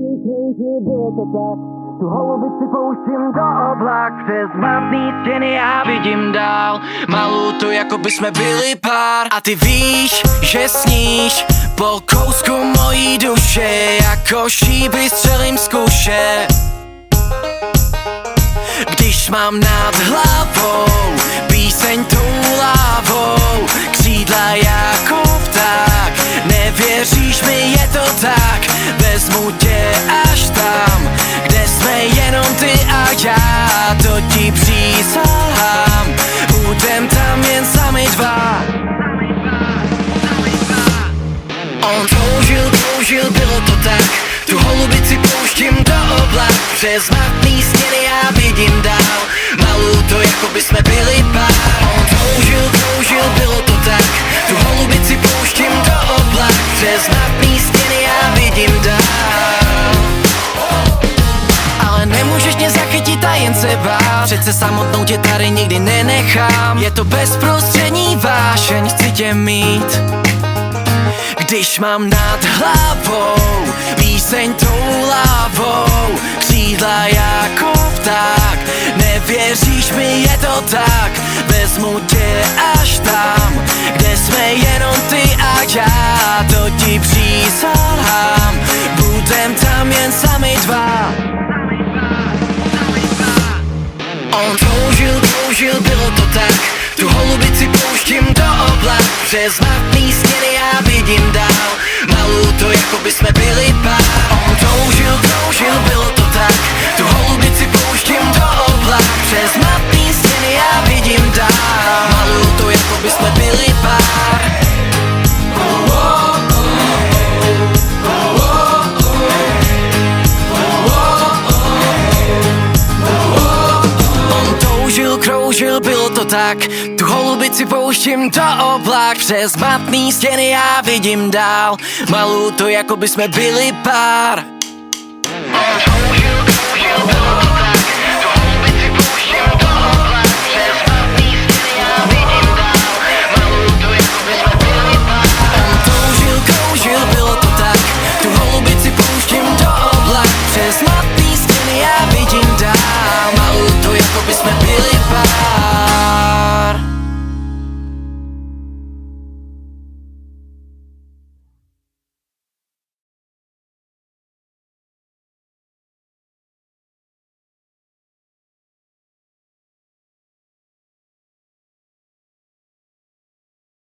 Bylo to tak, tu holubici pouštím do oblak. Přes matný stěny já vidím dál. Malou to, jako by jsme byli pár. A ty víš, že sníš po kousku mojí duše. Jako šíby střelím z kuše. Když mám nad hlavou píseň tou lávou, křídla jako pták. Nevěříš mi, je to tak, vezmu tě až tam, kde jsme jenom ty a já. To ti přísahám, budem tam jen sami dva. On toužil, bylo to tak, tu holubici pouštím do oblak. Přes matný stěny já vidím dál. Malou to, jako by jsme byli pár. On toužil, bylo to tak, tu holubici pouštím do oblak. Přes matný stěny já vidím dál. Ale nemůžeš mě zachytit a jen se bát. Přece samotnou tě tady nikdy nenechám. Je to bezprostřední vášeň, chci tě mít. Když mám nad hlavou píseň tou lávou, křídla jako pták. Nevěříš mi, je to tak, vezmu tě až tam, kde jsme jenom ty a já. To ti přísahám, budem tam jen sami dva. On toužil, bylo to tak, tu holubici pouštím do oblak. Přes matný stěny já vidím dál. Malou to, jako by jsme byli pár. On toužil, bylo to tak, tu holubici pouštím do oblak. Přes matný stěny já vidím dál. Malou to, jako by jsme byli pár. Kroužil, bylo to tak, tu holubici pouštím do oblak. Přes matný stěny já vidím dál. Malou to, jako by jsme byli pár. Toužil, bylo to